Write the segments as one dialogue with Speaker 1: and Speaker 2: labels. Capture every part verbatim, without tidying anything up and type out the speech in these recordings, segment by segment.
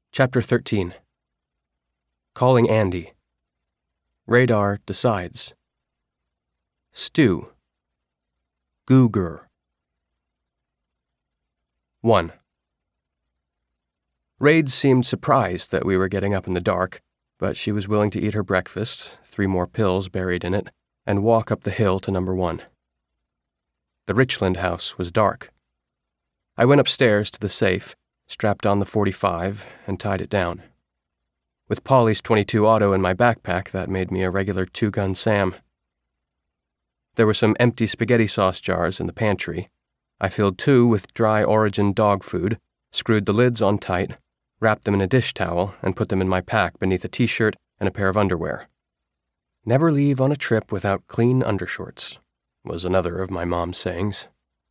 Speaker 1: Chapter thirteen. Calling Andy. Radar decides. Stew. Googer. one. Raid seemed surprised that we were getting up in the dark, but she was willing to eat her breakfast, three more pills buried in it, and walk up the hill to number one. The Richland house was dark. I went upstairs to the safe, strapped on the forty-five, and tied it down. With Polly's twenty-two auto in my backpack, that made me a regular two-gun Sam. There were some empty spaghetti sauce jars in the pantry. I filled two with dry Origin dog food, screwed the lids on tight, wrapped them in a dish towel, and put them in my pack beneath a t-shirt and a pair of underwear. Never leave on a trip without clean undershorts, was another of my mom's sayings.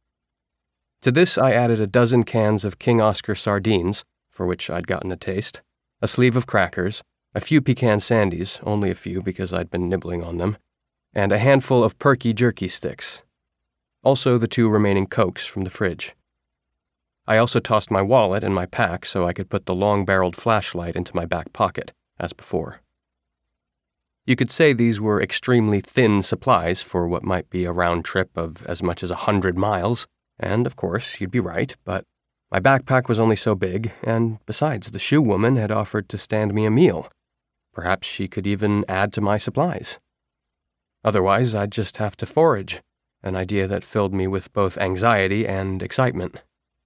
Speaker 1: To this I added a dozen cans of King Oscar sardines, for which I'd gotten a taste, a sleeve of crackers, a few pecan sandies, only a few because I'd been nibbling on them, and a handful of perky jerky sticks. Also the two remaining Cokes from the fridge. I also tossed my wallet in my pack so I could put the long-barreled flashlight into my back pocket, as before. You could say these were extremely thin supplies for what might be a round trip of as much as a hundred miles, and, of course, you'd be right, but my backpack was only so big, and besides, the shoe woman had offered to stand me a meal. Perhaps she could even add to my supplies. Otherwise, I'd just have to forage, an idea that filled me with both anxiety and excitement.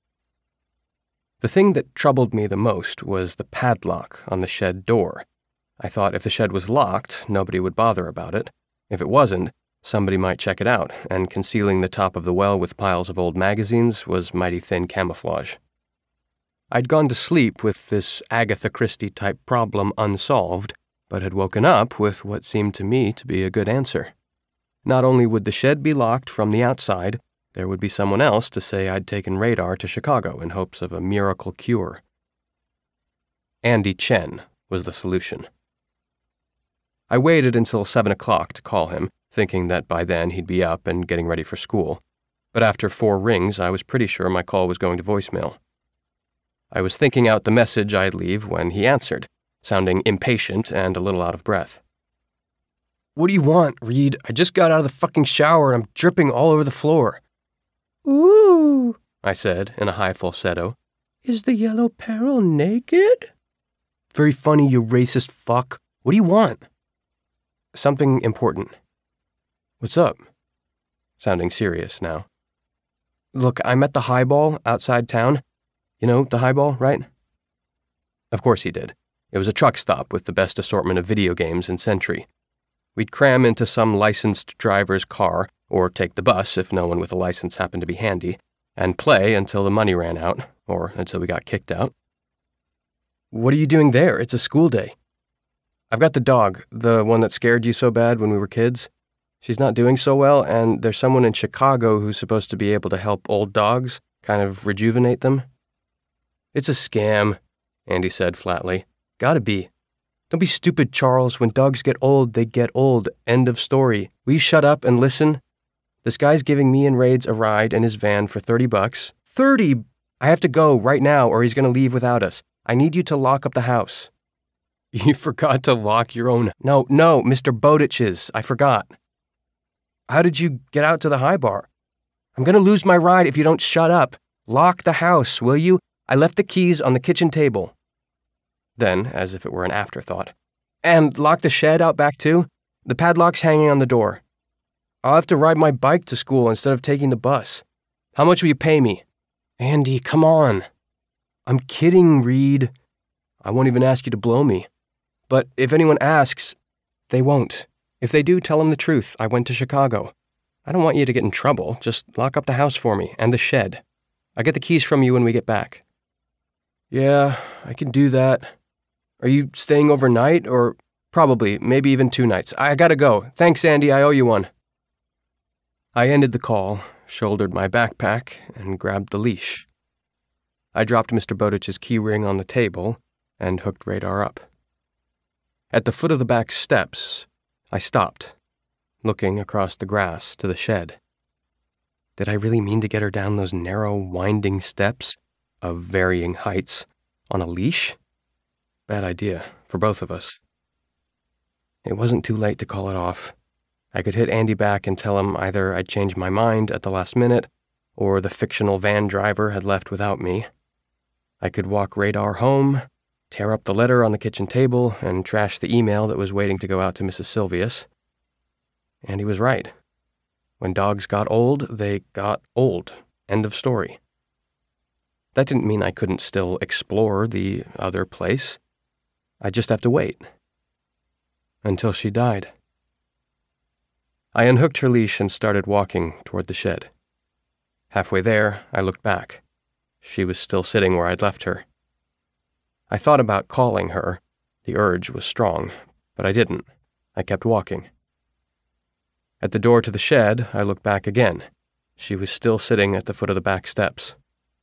Speaker 1: The thing that troubled me the most was the padlock on the shed door. I thought if the shed was locked, nobody would bother about it. If it wasn't, somebody might check it out, and concealing the top of the well with piles of old magazines was mighty thin camouflage. I'd gone to sleep with this Agatha Christie-type problem unsolved, but had woken up with what seemed to me to be a good answer. Not only would the shed be locked from the outside, there would be someone else to say I'd taken Radar to Chicago in hopes of a miracle cure. Andy Chen was the solution. I waited until seven o'clock to call him, thinking that by then he'd be up and getting ready for school. But after four rings, I was pretty sure my call was going to voicemail. I was thinking out the message I'd leave when he answered, sounding impatient and a little out of breath. "What do you want, Reed? I just got out of the fucking shower and I'm dripping all over the floor." "Ooh," I said in a high falsetto. "Is the Yellow Peril naked?" "Very funny, you racist fuck. What do you want?" "Something important." "What's up?" Sounding serious now. "Look, I'm at the Highball outside town. You know the Highball, right?" Of course he did. It was a truck stop with the best assortment of video games in Century. We'd cram into some licensed driver's car, or take the bus if no one with a license happened to be handy, and play until the money ran out, or until we got kicked out. "What are you doing there? It's a school day." "I've got the dog, the one that scared you so bad when we were kids. She's not doing so well, and there's someone in Chicago who's supposed to be able to help old dogs, kind of rejuvenate them." "It's a scam," Andy said flatly. "Gotta be. Don't be stupid, Charles. When dogs get old, they get old. End of story. Will you shut up and listen? This guy's giving me and Raids a ride in his van for thirty bucks. thirty! I have to go right now or he's going to leave without us. I need you to lock up the house." "You forgot to lock your own..." No, no, Mister Bowditch's. I forgot." "How did you get out to the high bar?" "I'm going to lose my ride if you don't shut up. Lock the house, will you? I left the keys on the kitchen table." Then, as if it were an afterthought, "And lock the shed out back too? The padlock's hanging on the door. I'll have to ride my bike to school instead of taking the bus. How much will you pay me?" "Andy, come on." "I'm kidding, Reed. I won't even ask you to blow me. But if anyone asks, they won't. If they do, tell them the truth. I went to Chicago. I don't want you to get in trouble. Just lock up the house for me, and the shed. I'll get the keys from you when we get back." "Yeah, I can do that. Are you staying overnight, or..." "Probably, maybe even two nights. I gotta go. Thanks, Andy, I owe you one." I ended the call, shouldered my backpack, and grabbed the leash. I dropped Mister Bowditch's key ring on the table and hooked Radar up. At the foot of the back steps, I stopped, looking across the grass to the shed. Did I really mean to get her down those narrow, winding steps, of varying heights, on a leash? bad idea, for both of us. It wasn't too late to call it off. I could hit Andy back and tell him either I'd changed my mind at the last minute, or the fictional van driver had left without me. I could walk Radar home, tear up the letter on the kitchen table, and trash the email that was waiting to go out to Missus Silvius. And he was right. When dogs got old, they got old. End of story. That didn't mean I couldn't still explore the other place. I'd just have to wait. Until she died. I unhooked her leash and started walking toward the shed. Halfway there, I looked back. She was still sitting where I'd left her. I thought about calling her. The urge was strong, but I didn't. I kept walking. At the door to the shed, I looked back again. She was still sitting at the foot of the back steps.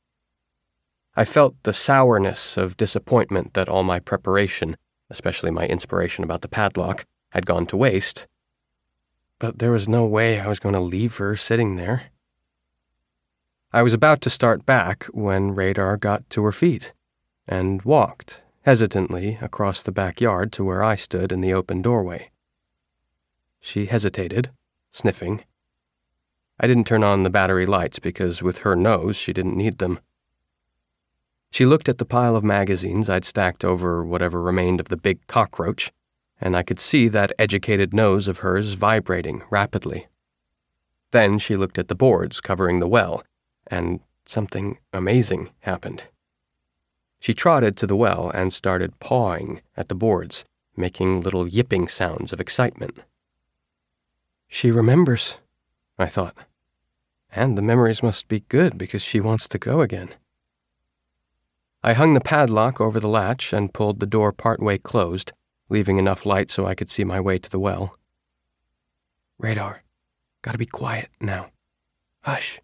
Speaker 1: I felt the sourness of disappointment that all my preparation, especially my inspiration about the padlock, had gone to waste. But there was no way I was going to leave her sitting there. I was about to start back when Radar got to her feet and walked, hesitantly, across the backyard to where I stood in the open doorway. She hesitated, sniffing. I didn't turn on the battery lights because with her nose she didn't need them. She looked at the pile of magazines I'd stacked over whatever remained of the big cockroach, and I could see that educated nose of hers vibrating rapidly. Then she looked at the boards covering the well, and something amazing happened. She trotted to the well and started pawing at the boards, making little yipping sounds of excitement. She remembers, I thought. And the memories must be good because she wants to go again. I hung the padlock over the latch and pulled the door partway closed, leaving enough light so I could see my way to the well. Radar, gotta be quiet now. Hush.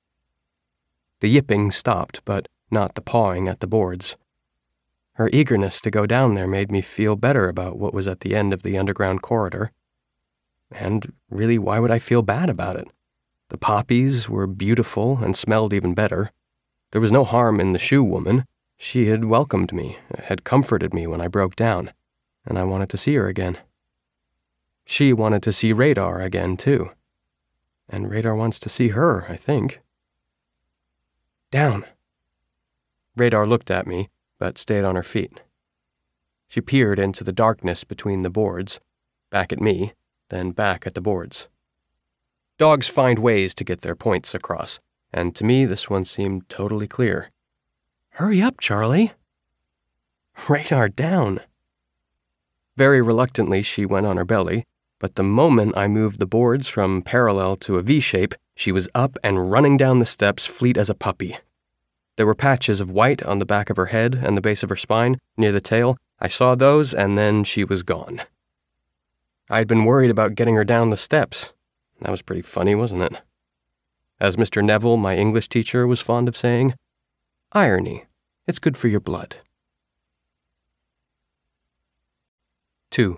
Speaker 1: The yipping stopped, but not the pawing at the boards. Her eagerness to go down there made me feel better about what was at the end of the underground corridor. And really, why would I feel bad about it? The poppies were beautiful and smelled even better. There was no harm in the shoe woman. She had welcomed me, had comforted me when I broke down, and I wanted to see her again. She wanted to see Radar again, too. And Radar wants to see her, I think. Down. Radar looked at me, but stayed on her feet. She peered into the darkness between the boards, back at me, then back at the boards. Dogs find ways to get their points across, and to me this one seemed totally clear. Hurry up, Charlie. Radar down. Very reluctantly, she went on her belly, but the moment I moved the boards from parallel to a V shape, she was up and running down the steps, fleet as a puppy. There were patches of white on the back of her head and the base of her spine, near the tail. I saw those, and then she was gone. I'd been worried about getting her down the steps. That was pretty funny, wasn't it? As Mister Neville, my English teacher, was fond of saying, irony. It's good for your blood. Two.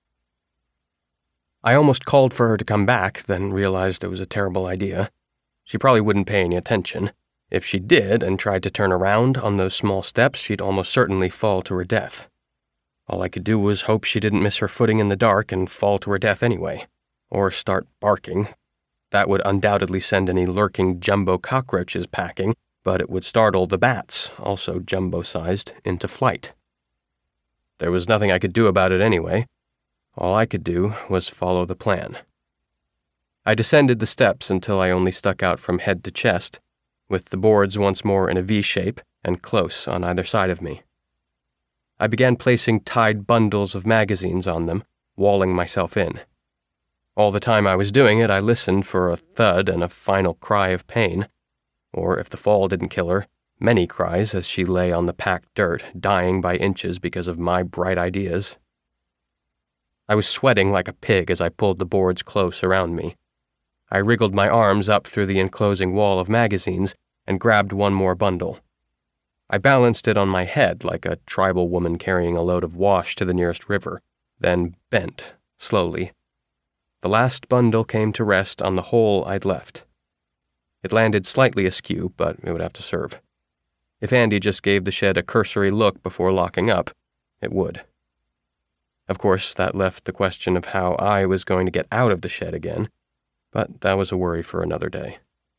Speaker 1: I almost called for her to come back, then realized it was a terrible idea. She probably wouldn't pay any attention. If she did and tried to turn around on those small steps, she'd almost certainly fall to her death. All I could do was hope she didn't miss her footing in the dark and fall to her death anyway. Or start barking. That would undoubtedly send any lurking jumbo cockroaches packing, but it would startle the bats, also jumbo-sized, into flight. There was nothing I could do about it anyway. All I could do was follow the plan. I descended the steps until I only stuck out from head to chest, with the boards once more in a V shape and close on either side of me. I began placing tied bundles of magazines on them, walling myself in. All the time I was doing it, I listened for a thud and a final cry of pain, or if the fall didn't kill her, many cries as she lay on the packed dirt, dying by inches because of my bright ideas. I was sweating like a pig as I pulled the boards close around me. I wriggled my arms up through the enclosing wall of magazines and grabbed one more bundle. I balanced it on my head like a tribal woman carrying a load of wash to the nearest river, then bent, slowly. The last bundle came to rest on the hole I'd left. It landed slightly askew, but it would have to serve. If Andy just gave the shed a cursory look before locking up, it would. Of course, that left the question of how I was going to get out of the shed again, but that was a worry for another day.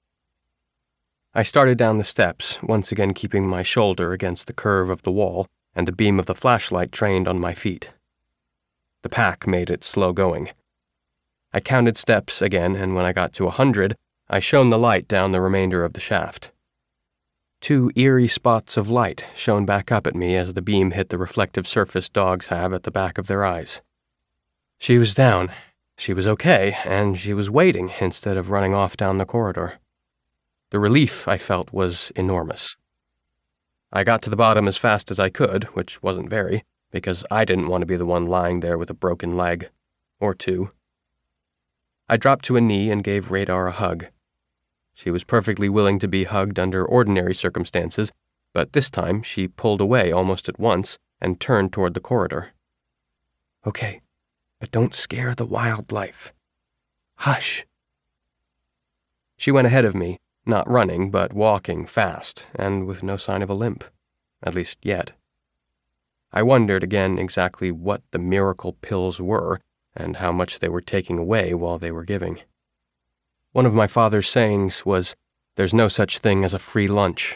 Speaker 1: I started down the steps, once again keeping my shoulder against the curve of the wall and the beam of the flashlight trained on my feet. The pack made it slow going. I counted steps again, and when I got to a hundred, I shone the light down the remainder of the shaft. Two eerie spots of light shone back up at me as the beam hit the reflective surface dogs have at the back of their eyes. She was down, she was okay, and she was waiting instead of running off down the corridor. The relief I felt was enormous. I got to the bottom as fast as I could, which wasn't very, because I didn't want to be the one lying there with a broken leg. Or two. I dropped to a knee and gave Radar a hug. She was perfectly willing to be hugged under ordinary circumstances, but this time she pulled away almost at once and turned toward the corridor. "Okay, but don't scare the wildlife. Hush." She went ahead of me, not running, but walking fast, and with no sign of a limp, at least yet. I wondered again exactly what the miracle pills were, and how much they were taking away while they were giving. One of my father's sayings was, "There's no such thing as a free lunch."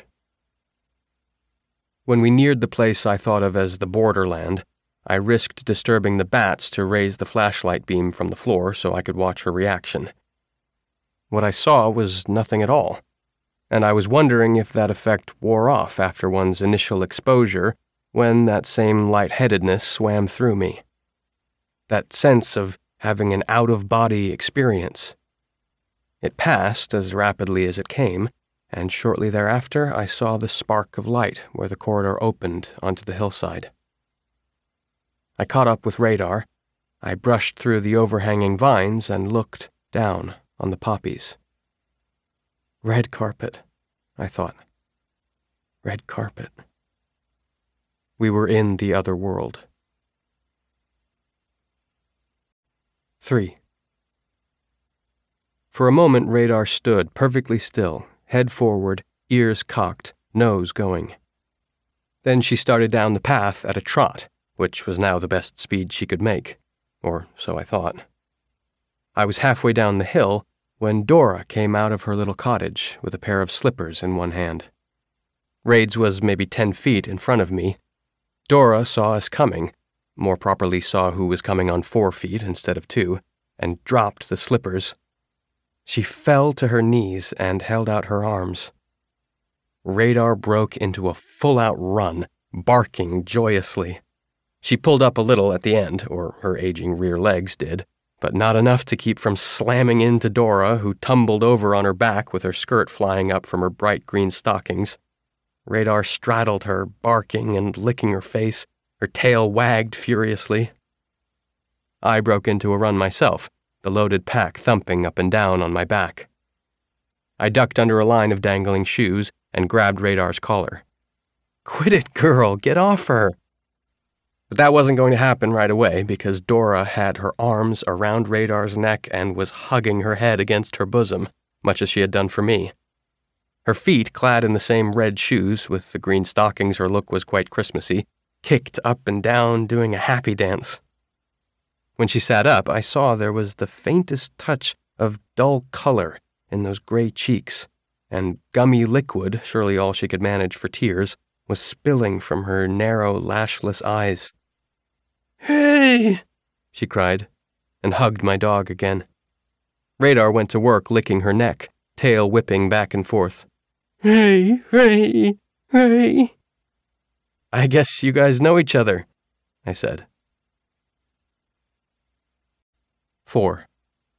Speaker 1: When we neared the place I thought of as the borderland, I risked disturbing the bats to raise the flashlight beam from the floor so I could watch her reaction. What I saw was nothing at all, and I was wondering if that effect wore off after one's initial exposure when that same lightheadedness swam through me. That sense of having an out-of-body experience. It passed as rapidly as it came, and shortly thereafter I saw the spark of light where the corridor opened onto the hillside. I caught up with Radar. I brushed through the overhanging vines and looked down on the poppies. Red carpet, I thought. Red carpet. We were in the other world. Three. For a moment, Radar stood perfectly still, head forward, ears cocked, nose going. Then she started down the path at a trot, which was now the best speed she could make, or so I thought. I was halfway down the hill when Dora came out of her little cottage with a pair of slippers in one hand. Rades was maybe ten feet in front of me. Dora saw us coming, more properly saw who was coming on four feet instead of two, and dropped the slippers. She fell to her knees and held out her arms. Radar broke into a full-out run, barking joyously. She pulled up a little at the end, or her aging rear legs did, but not enough to keep from slamming into Dora, who tumbled over on her back with her skirt flying up from her bright green stockings. Radar straddled her, barking and licking her face. Her tail wagged furiously. I broke into a run myself, the loaded pack thumping up and down on my back. I ducked under a line of dangling shoes and grabbed Radar's collar. "Quit it, girl! Get off her!" But that wasn't going to happen right away because Dora had her arms around Radar's neck and was hugging her head against her bosom, much as she had done for me. Her feet, clad in the same red shoes with the green stockings her look was quite Christmassy, kicked up and down, doing a happy dance. When she sat up, I saw there was the faintest touch of dull color in those gray cheeks, and gummy liquid, surely all she could manage for tears, was spilling from her narrow, lashless eyes. "Hey!" she cried, and hugged my dog again. Radar went to work licking her neck, tail whipping back and forth. "Hey, hey, hey." "I guess you guys know each other," I said. Four.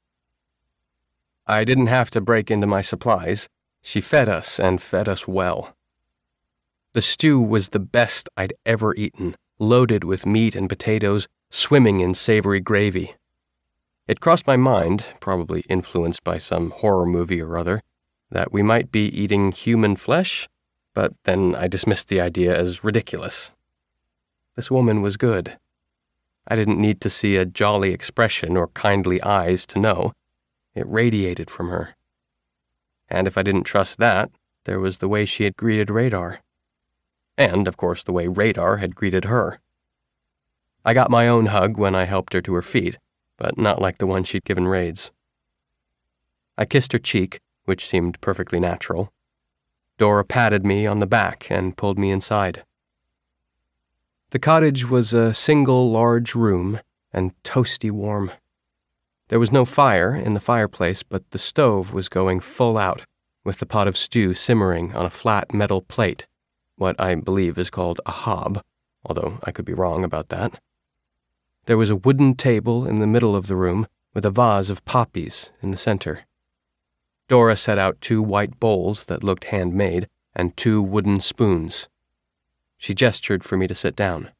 Speaker 1: I didn't have to break into my supplies. She fed us, and fed us well. The stew was the best I'd ever eaten, loaded with meat and potatoes, swimming in savory gravy. It crossed my mind, probably influenced by some horror movie or other, that we might be eating human flesh, but then I dismissed the idea as ridiculous. This woman was good. I didn't need to see a jolly expression or kindly eyes to know. It radiated from her. And if I didn't trust that, there was the way she had greeted Radar. And, of course, the way Radar had greeted her. I got my own hug when I helped her to her feet, but not like the one she'd given Raids. I kissed her cheek, which seemed perfectly natural. Dora patted me on the back and pulled me inside. The cottage was a single large room and toasty warm. There was no fire in the fireplace, but the stove was going full out, with the pot of stew simmering on a flat metal plate, what I believe is called a hob, although I could be wrong about that. There was a wooden table in the middle of the room with a vase of poppies in the center. Dora set out two white bowls that looked handmade and two wooden spoons. She gestured for me to sit down.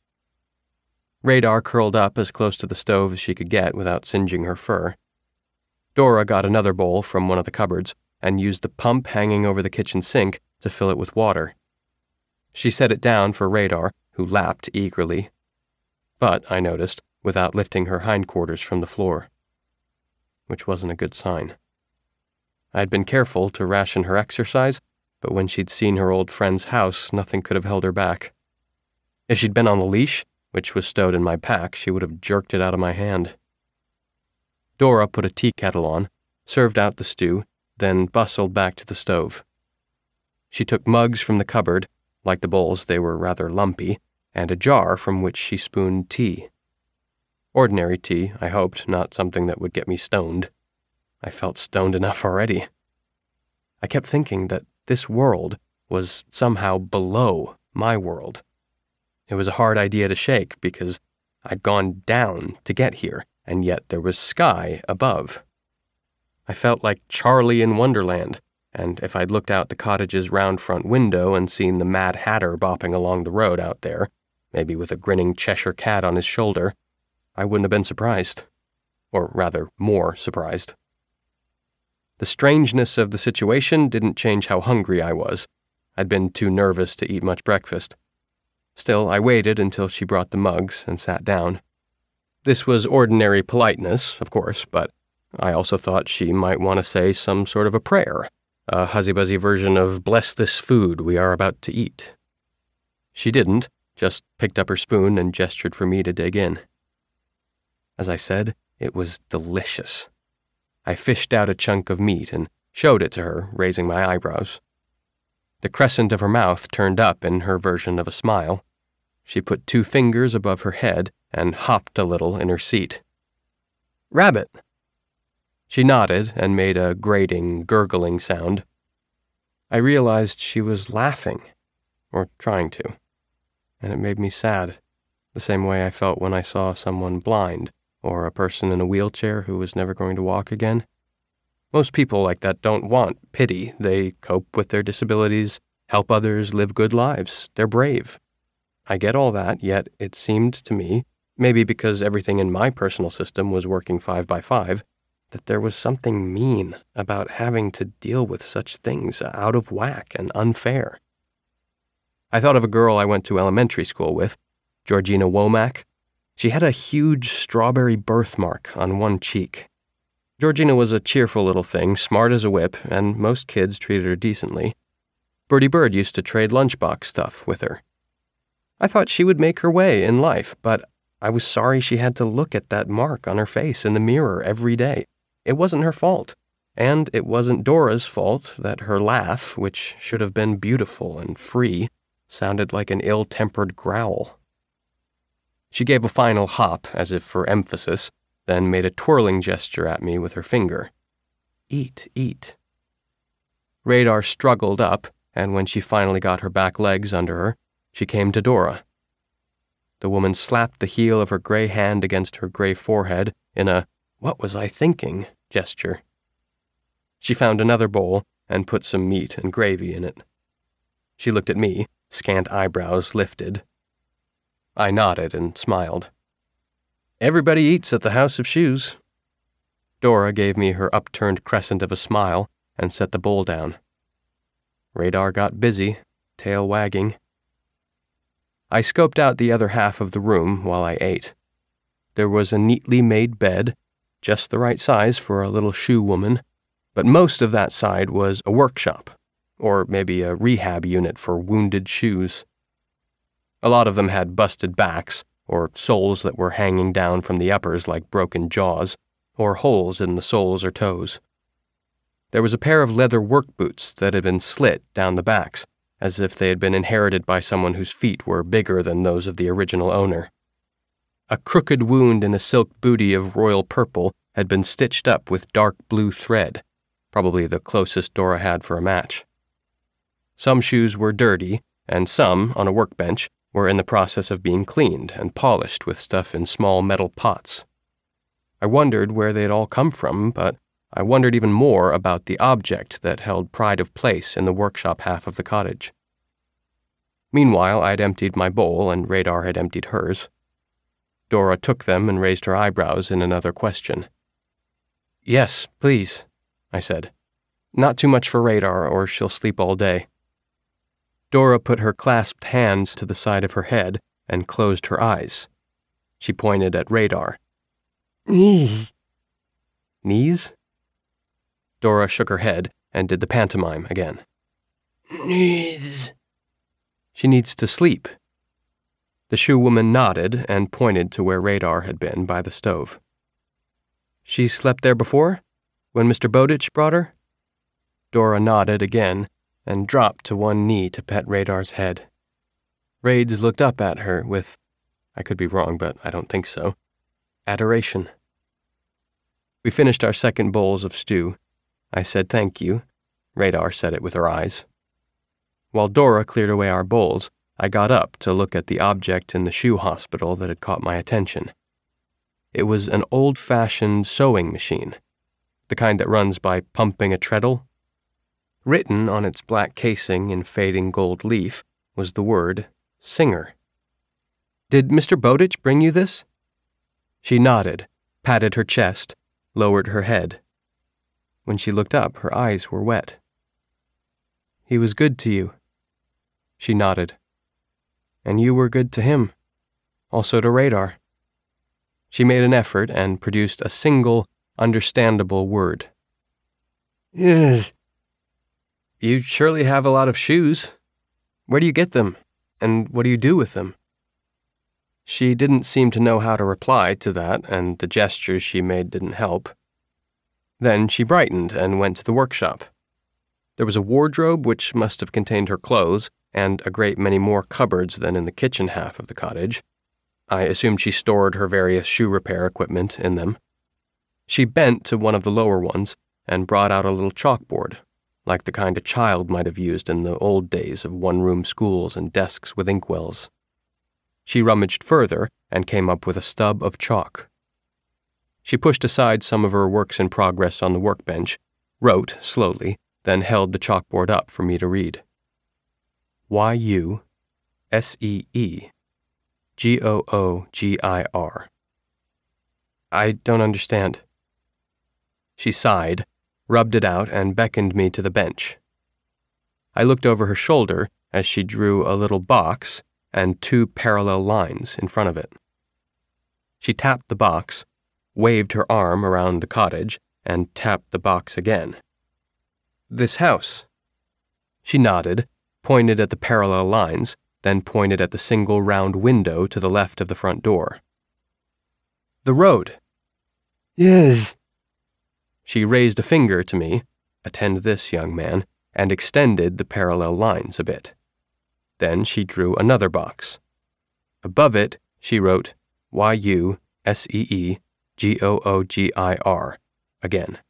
Speaker 1: Radar curled up as close to the stove as she could get without singeing her fur. Dora got another bowl from one of the cupboards and used the pump hanging over the kitchen sink to fill it with water. She set it down for Radar, who lapped eagerly. But, I noticed, without lifting her hindquarters from the floor. Which wasn't a good sign. I'd been careful to ration her exercise, but when she'd seen her old friend's house, nothing could have held her back. If she'd been on the leash, which was stowed in my pack, she would have jerked it out of my hand. Dora put a tea kettle on, served out the stew, then bustled back to the stove. She took mugs from the cupboard, like the bowls they were rather lumpy, and a jar from which she spooned tea. Ordinary tea, I hoped, not something that would get me stoned. I felt stoned enough already. I kept thinking that this world was somehow below my world. It was a hard idea to shake because I'd gone down to get here, and yet there was sky above. I felt like Charlie in Wonderland, and if I'd looked out the cottage's round front window and seen the Mad Hatter bopping along the road out there, maybe with a grinning Cheshire cat on his shoulder, I wouldn't have been surprised. Or rather, more surprised. The strangeness of the situation didn't change how hungry I was. I'd been too nervous to eat much breakfast. Still, I waited until she brought the mugs and sat down. This was ordinary politeness, of course, but I also thought she might want to say some sort of a prayer, a huzzy-buzzy version of "bless this food we are about to eat." She didn't, just picked up her spoon and gestured for me to dig in. As I said, it was delicious. I fished out a chunk of meat and showed it to her, raising my eyebrows. The crescent of her mouth turned up in her version of a smile. She put two fingers above her head and hopped a little in her seat. "Rabbit!" She nodded and made a grating, gurgling sound. I realized she was laughing, or trying to, and it made me sad, the same way I felt when I saw someone blind, or a person in a wheelchair who was never going to walk again. Most people like that don't want pity. They cope with their disabilities, help others live good lives. They're brave. I get all that, yet it seemed to me, maybe because everything in my personal system was working five by five, that there was something mean about having to deal with such things, out of whack and unfair. I thought of a girl I went to elementary school with, Georgina Womack. She had a huge strawberry birthmark on one cheek. Georgina was a cheerful little thing, smart as a whip, and most kids treated her decently. Bertie Bird used to trade lunchbox stuff with her. I thought she would make her way in life, but I was sorry she had to look at that mark on her face in the mirror every day. It wasn't her fault, and it wasn't Dora's fault that her laugh, which should have been beautiful and free, sounded like an ill-tempered growl. She gave a final hop, as if for emphasis, then made a twirling gesture at me with her finger. "Eat, eat." Radar struggled up, and when she finally got her back legs under her, she came to Dora. The woman slapped the heel of her gray hand against her gray forehead in a "what was I thinking" gesture. She found another bowl and put some meat and gravy in it. She looked at me, scant eyebrows lifted. I nodded and smiled. "Everybody eats at the House of Shoes." Dora gave me her upturned crescent of a smile and set the bowl down. Radar got busy, tail wagging. I scoped out the other half of the room while I ate. There was a neatly made bed, just the right size for a little shoe woman, but most of that side was a workshop, or maybe a rehab unit for wounded shoes. A lot of them had busted backs, or soles that were hanging down from the uppers like broken jaws, or holes in the soles or toes. There was a pair of leather work boots that had been slit down the backs, as if they had been inherited by someone whose feet were bigger than those of the original owner. A crooked wound in a silk bootie of royal purple had been stitched up with dark blue thread, probably the closest Dora had for a match. Some shoes were dirty, and some, on a workbench, were in the process of being cleaned and polished with stuff in small metal pots. I wondered where they had all come from, but I wondered even more about the object that held pride of place in the workshop half of the cottage. Meanwhile, I had emptied my bowl, and Radar had emptied hers. Dora took them and raised her eyebrows in another question. "Yes, please," I said. "Not too much for Radar, or she'll sleep all day." Dora put her clasped hands to the side of her head and closed her eyes. She pointed at Radar. "Knees." "Knees?" Dora shook her head and did the pantomime again. "Knees." "She needs to sleep." The shoe woman nodded and pointed to where Radar had been by the stove. "She slept there before? When Mister Bowditch brought her?" Dora nodded again and dropped to one knee to pet Radar's head. Rades looked up at her with, I could be wrong, but I don't think so, adoration. We finished our second bowls of stew. I said thank you. Radar said it with her eyes. While Dora cleared away our bowls, I got up to look at the object in the shoe hospital that had caught my attention. It was an old-fashioned sewing machine, the kind that runs by pumping a treadle. Written on its black casing in fading gold leaf was the word Singer. "Did Mister Bowditch bring you this?" She nodded, patted her chest, lowered her head. When she looked up, her eyes were wet. "He was good to you." She nodded. "And you were good to him. Also to Radar." She made an effort and produced a single, understandable word. "Yes." "You surely have a lot of shoes. Where do you get them? And what do you do with them?" She didn't seem to know how to reply to that, and the gestures she made didn't help. Then she brightened and went to the workshop. There was a wardrobe which must have contained her clothes, and a great many more cupboards than in the kitchen half of the cottage. I assumed she stored her various shoe repair equipment in them. She bent to one of the lower ones and brought out a little chalkboard, like the kind a child might have used in the old days of one-room schools and desks with inkwells. She rummaged further and came up with a stub of chalk. She pushed aside some of her works in progress on the workbench, wrote slowly, then held the chalkboard up for me to read. Y U S E E G O O G I R. "I don't understand." She sighed, rubbed it out, and beckoned me to the bench. I looked over her shoulder as she drew a little box and two parallel lines in front of it. She tapped the box, waved her arm around the cottage, and tapped the box again. "This house." She nodded, pointed at the parallel lines, then pointed at the single round window to the left of the front door. "The road." "Yes." She raised a finger to me, "Attend this, young man," and extended the parallel lines a bit. Then she drew another box. Above it, she wrote Y U S E E G O O G I R again.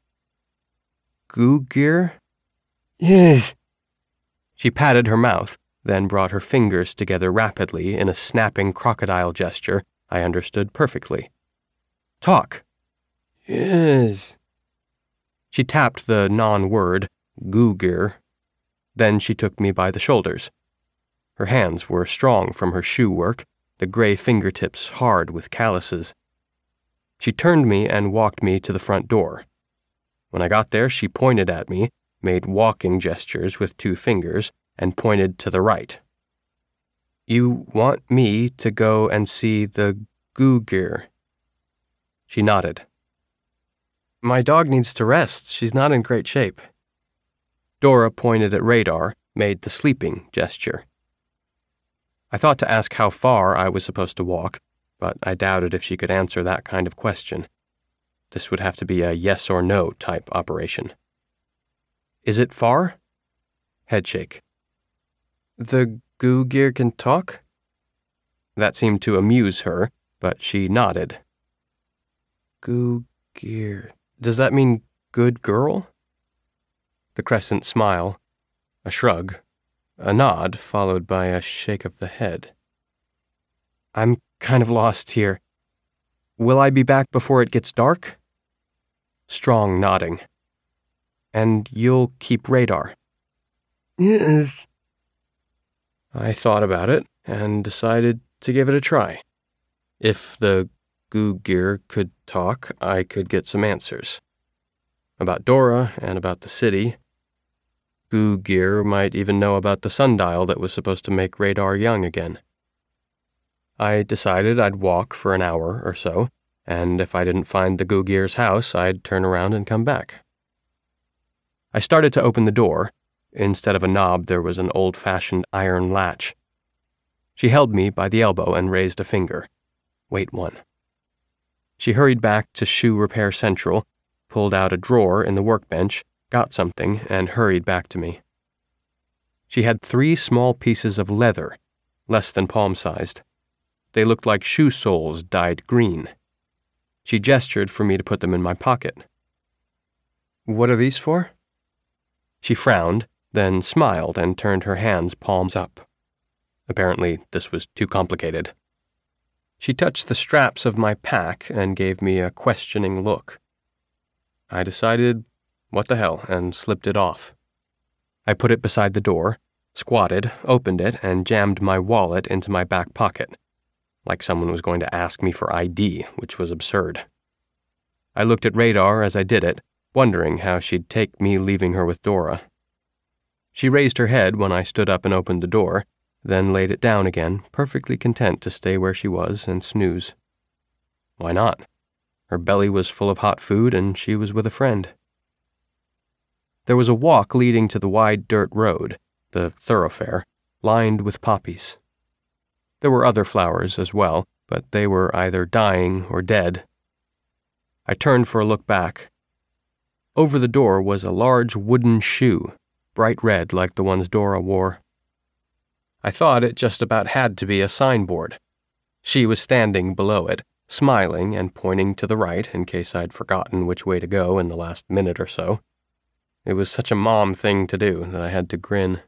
Speaker 1: "Googir?" "Yes." She patted her mouth, then brought her fingers together rapidly in a snapping crocodile gesture I understood perfectly. "Talk." "Yes." She tapped the non-word, Googir. Then she took me by the shoulders. Her hands were strong from her shoe work, the gray fingertips hard with calluses. She turned me and walked me to the front door. When I got there, she pointed at me, made walking gestures with two fingers, and pointed to the right. "You want me to go and see the Googir?" She nodded. "My dog needs to rest. She's not in great shape." Dora pointed at Radar, made the sleeping gesture. I thought to ask how far I was supposed to walk, but I doubted if she could answer that kind of question. This would have to be a yes or no type operation. Is it far? Headshake. The Googir can talk? That seemed to amuse her, but she nodded. Googir. Does that mean good girl? The crescent smile, a shrug, a nod followed by a shake of the head. I'm kind of lost here. Will I be back before it gets dark? Strong nodding. And you'll keep radar? Yes. I thought about it and decided to give it a try. If the Googir could talk, I could get some answers. About Dora and about the city. Googir might even know about the sundial that was supposed to make radar young again. I decided I'd walk for an hour or so, and if I didn't find the Googir's house, I'd turn around and come back. I started to open the door. Instead of a knob, there was an old-fashioned iron latch. She held me by the elbow and raised a finger. Wait one. She hurried back to Shoe Repair Central, pulled out a drawer in the workbench, got something, and hurried back to me. She had three small pieces of leather, less than palm-sized. They looked like shoe soles dyed green. She gestured for me to put them in my pocket. What are these for? She frowned, then smiled and turned her hands palms up. Apparently, this was too complicated. She touched the straps of my pack and gave me a questioning look. I decided, what the hell, and slipped it off. I put it beside the door, squatted, opened it, and jammed my wallet into my back pocket, like someone was going to ask me for I D, which was absurd. I looked at Radar as I did it, wondering how she'd take me leaving her with Dora. She raised her head when I stood up and opened the door, then laid it down again, perfectly content to stay where she was and snooze. Why not? Her belly was full of hot food, and she was with a friend. There was a walk leading to the wide dirt road, the thoroughfare, lined with poppies. There were other flowers as well, but they were either dying or dead. I turned for a look back. Over the door was a large wooden shoe, bright red like the ones Dora wore. I thought it just about had to be a signboard. She was standing below it, smiling and pointing to the right in case I'd forgotten which way to go in the last minute or so. It was such a mom thing to do that I had to grin.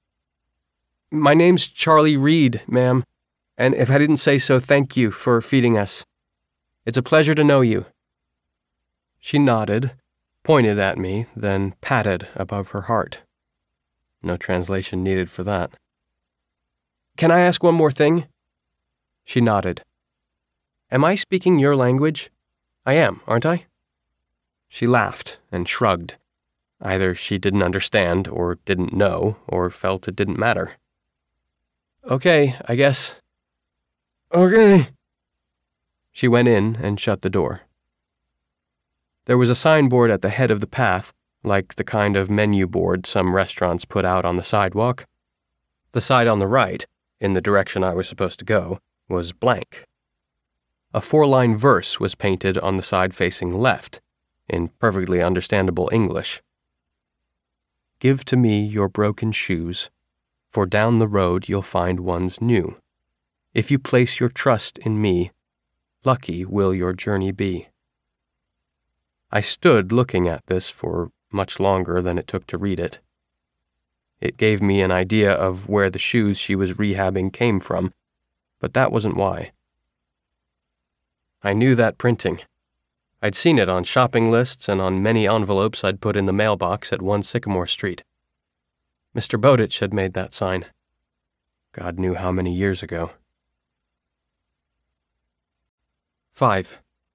Speaker 1: My name's Charlie Reed, ma'am, and if I didn't say so, thank you for feeding us. It's a pleasure to know you. She nodded, pointed at me, then patted above her heart. No translation needed for that. Can I ask one more thing? She nodded. Am I speaking your language? I am, aren't I? She laughed and shrugged. Either she didn't understand, or didn't know, or felt it didn't matter. Okay, I guess. Okay. She went in and shut the door. There was a signboard at the head of the path, like the kind of menu board some restaurants put out on the sidewalk. The side on the right, in the direction I was supposed to go, was blank. A four-line verse was painted on the side facing left, in perfectly understandable English. Give to me your broken shoes, for down the road you'll find ones new. If you place your trust in me, lucky will your journey be. I stood looking at this for much longer than it took to read it. It gave me an idea of where the shoes she was rehabbing came from, but that wasn't why. I knew that printing. I'd seen it on shopping lists and on many envelopes I'd put in the mailbox at one Sycamore Street. Mister Bowditch had made that sign. God knew how many years ago. Five.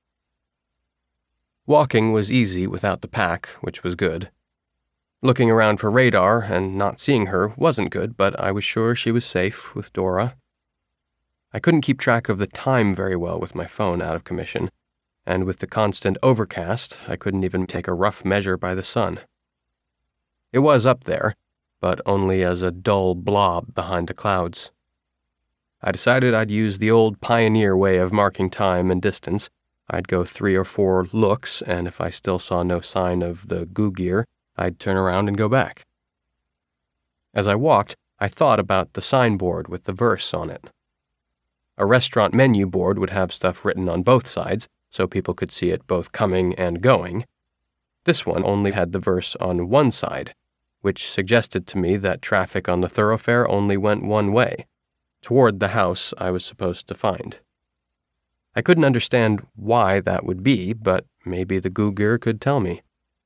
Speaker 1: Walking was easy without the pack, which was good. Looking around for Radar and not seeing her wasn't good, but I was sure she was safe with Dora. I couldn't keep track of the time very well with my phone out of commission, and with the constant overcast, I couldn't even take a rough measure by the sun. It was up there, but only as a dull blob behind the clouds. I decided I'd use the old pioneer way of marking time and distance. I'd go three or four looks, and if I still saw no sign of the Gugir, I'd turn around and go back. As I walked, I thought about the signboard with the verse on it. A restaurant menu board would have stuff written on both sides, so people could see it both coming and going. This one only had the verse on one side, which suggested to me that traffic on the thoroughfare only went one way, toward the house I was supposed to find. I couldn't understand why that would be, but maybe the Gugir could tell me,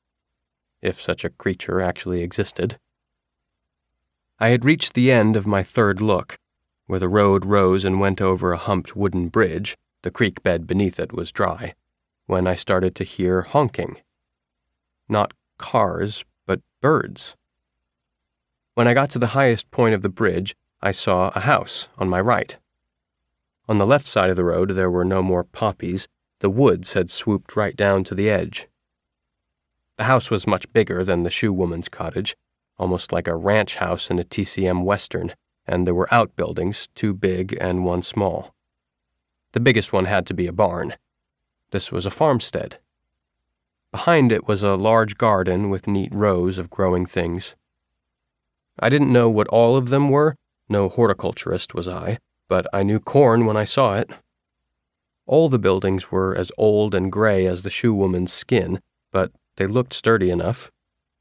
Speaker 1: if such a creature actually existed. I had reached the end of my third look, where the road rose and went over a humped wooden bridge. The creek bed beneath it was dry, when I started to hear honking. Not cars, but birds. When I got to the highest point of the bridge, I saw a house on my right. On the left side of the road, there were no more poppies. The woods had swooped right down to the edge. The house was much bigger than the shoe woman's cottage, almost like a ranch house in a T C M Western, and there were outbuildings, two big and one small. The biggest one had to be a barn. This was a farmstead. Behind it was a large garden with neat rows of growing things. I didn't know what all of them were, no horticulturist was I, but I knew corn when I saw it. All the buildings were as old and gray as the shoe woman's skin, but they looked sturdy enough.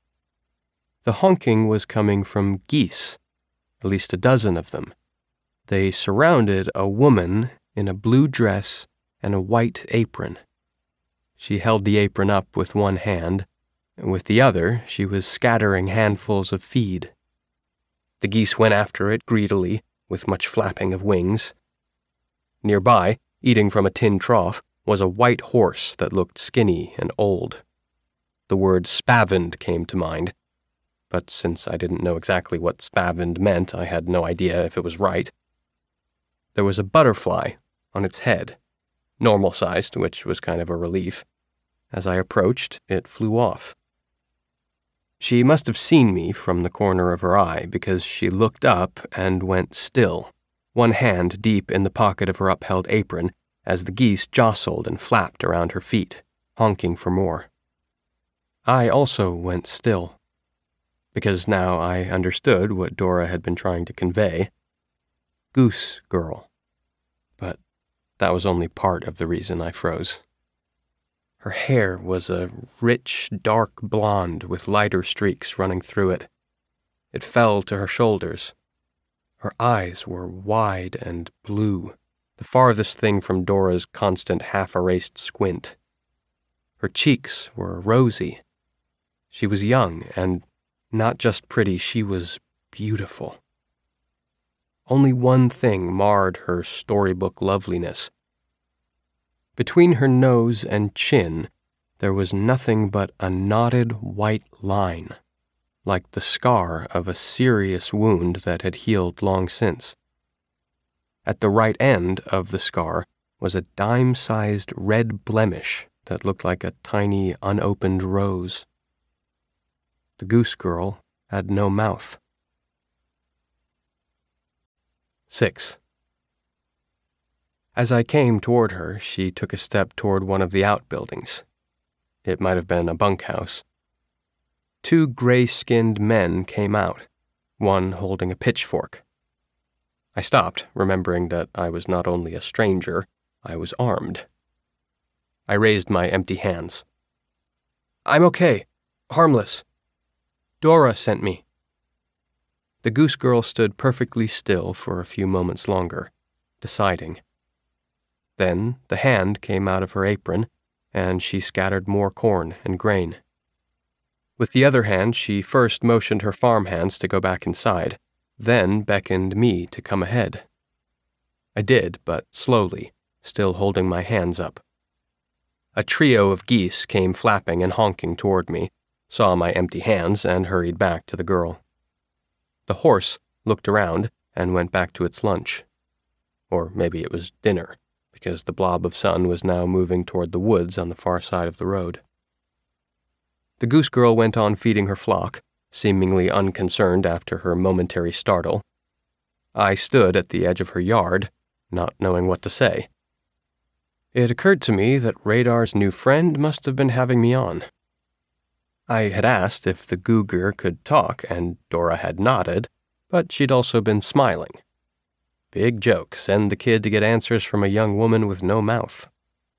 Speaker 1: The honking was coming from geese, at least a dozen of them. They surrounded a woman in a blue dress and a white apron. She held the apron up with one hand, and with the other she was scattering handfuls of feed. The geese went after it greedily, with much flapping of wings. Nearby, eating from a tin trough, was a white horse that looked skinny and old. The word spavined came to mind, but since I didn't know exactly what spavined meant, I had no idea if it was right. There was a butterfly on its head, normal-sized, which was kind of a relief. As I approached, it flew off. She must have seen me from the corner of her eye, because she looked up and went still, one hand deep in the pocket of her upheld apron, as the geese jostled and flapped around her feet, honking for more. I also went still, because now I understood what Dora had been trying to convey. Goose girl. But that was only part of the reason I froze. Her hair was a rich, dark blonde with lighter streaks running through it. It fell to her shoulders. Her eyes were wide and blue, the farthest thing from Dora's constant half-erased squint. Her cheeks were rosy. She was young, and not just pretty, she was beautiful. Only one thing marred her storybook loveliness. Between her nose and chin, there was nothing but a knotted white line, like the scar of a serious wound that had healed long since. At the right end of the scar was a dime-sized red blemish that looked like a tiny, unopened rose. The goose girl had no mouth. Six. As I came toward her, she took a step toward one of the outbuildings. It might have been a bunkhouse. Two gray-skinned men came out, one holding a pitchfork. I stopped, remembering that I was not only a stranger, I was armed. I raised my empty hands. "I'm okay. Harmless. Dora sent me." The goose girl stood perfectly still for a few moments longer, deciding. Then the hand came out of her apron, and she scattered more corn and grain. With the other hand, she first motioned her farm hands to go back inside, then beckoned me to come ahead. I did, but slowly, still holding my hands up. A trio of geese came flapping and honking toward me, saw my empty hands, and hurried back to the girl. The horse looked around and went back to its lunch. Or maybe it was dinner, because the blob of sun was now moving toward the woods on the far side of the road. The goose girl went on feeding her flock, seemingly unconcerned after her momentary startle. I stood at the edge of her yard, not knowing what to say. It occurred to me that Radar's new friend must have been having me on. I had asked if the Cougar could talk, and Dora had nodded, but she'd also been smiling. Big joke, send the kid to get answers from a young woman with no mouth.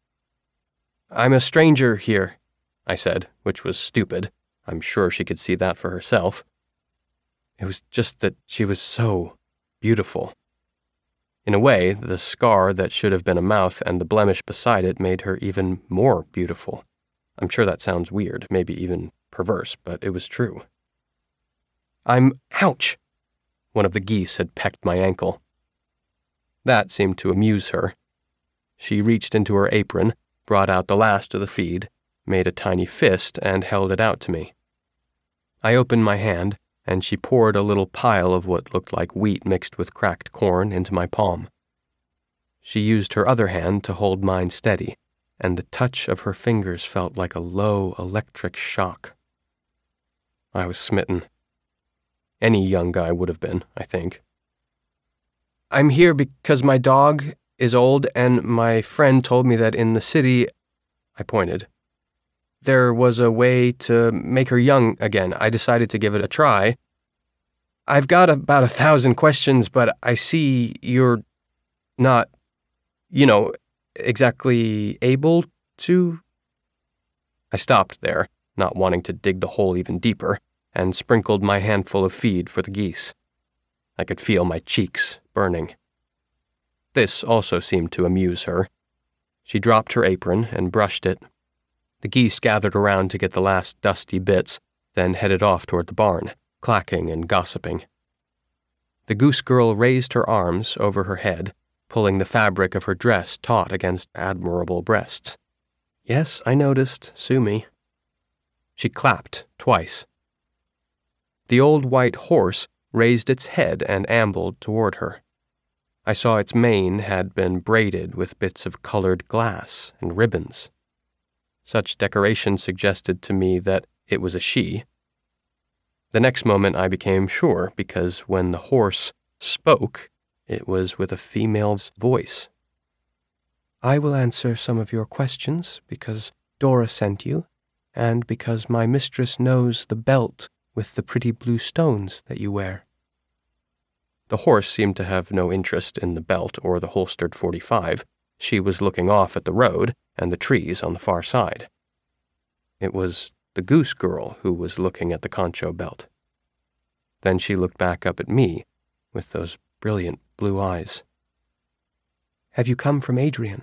Speaker 1: "I'm a stranger here," I said, which was stupid. I'm sure she could see that for herself. It was just that she was so beautiful. In a way, the scar that should have been a mouth and the blemish beside it made her even more beautiful. I'm sure that sounds weird, maybe even perverse, but it was true. I'm ouch! One of the geese had pecked my ankle. That seemed to amuse her. She reached into her apron, brought out the last of the feed, made a tiny fist, and held it out to me. I opened my hand, and she poured a little pile of what looked like wheat mixed with cracked corn into my palm. She used her other hand to hold mine steady, and the touch of her fingers felt like a low electric shock. I was smitten. Any young guy would have been, I think. "I'm here because my dog is old, and my friend told me that in the city," I pointed, "there was a way to make her young again. I decided to give it a try. I've got about a thousand questions, but I see you're not, you know, exactly able to..." I stopped there, not wanting to dig the hole even deeper, and sprinkled my handful of feed for the geese. I could feel my cheeks burning. This also seemed to amuse her. She dropped her apron and brushed it. The geese gathered around to get the last dusty bits, then headed off toward the barn, clacking and gossiping. The goose girl raised her arms over her head, pulling the fabric of her dress taut against admirable breasts. Yes, I noticed, sue me. She clapped twice. The old white horse raised its head and ambled toward her. I saw its mane had been braided with bits of colored glass and ribbons. Such decoration suggested to me that it was a she. The next moment I became sure, because when the horse spoke, it was with a female's voice. "I will answer some of your questions because Dora sent you, and because my mistress knows the belt with the pretty blue stones that you wear." The horse seemed to have no interest in the belt or the holstered forty-five. She was looking off at the road and the trees on the far side. It was the goose girl who was looking at the concho belt. Then she looked back up at me with those brilliant blue eyes. "Have you come from Adrian?"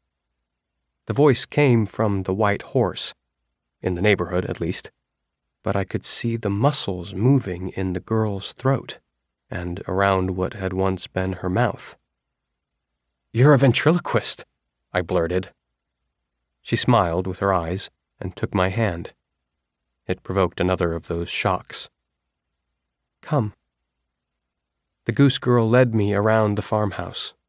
Speaker 1: The voice came from the white horse, in the neighborhood at least, but I could see the muscles moving in the girl's throat and around what had once been her mouth. "You're a ventriloquist," I blurted. She smiled with her eyes and took my hand. It provoked another of those shocks. "Come." The goose girl led me around the farmhouse.